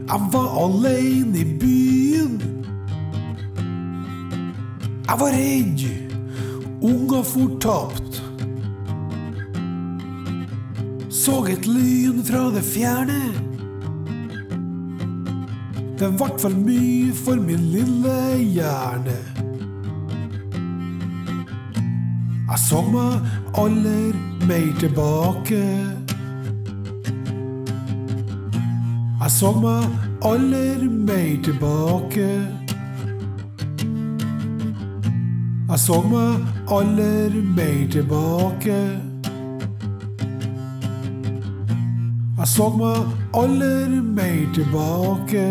Jeg var alene i byen. Jeg var redd. Unger fortapt. Så et lyn fra det fjerne. Det vart for mye for min lille hjerne. Jeg så meg aller mer tilbake. Jeg så meg aller mer tilbake. Jeg så meg aller mer tilbake. Jeg så meg aller mer tilbake.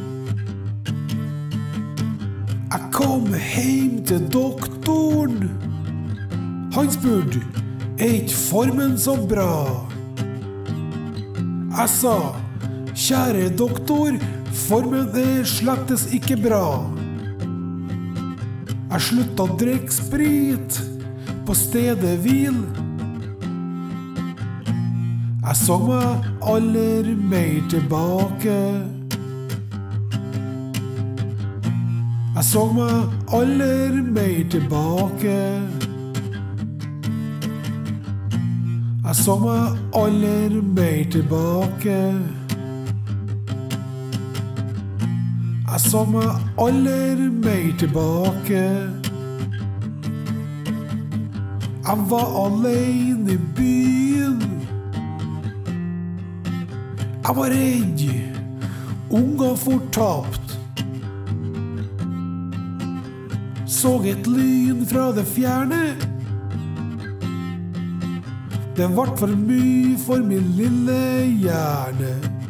Jeg kom hjem til doktoren. Han spurte, ikke formen så bra? Jeg sa, kjære doktor, formen slettes ikke bra. Jeg sluttet å drikke sprit på stedet hvil. Jeg så meg aller mer tilbake. Jeg så meg aller mer tilbake. Jeg så meg aller mer tilbake. Jeg så meg aller mer tilbake. Jeg var alene i byen. Jeg var redd. Unger fortapt. Så et lyn fra det fjerne. Det vart for mye for min lille hjerne.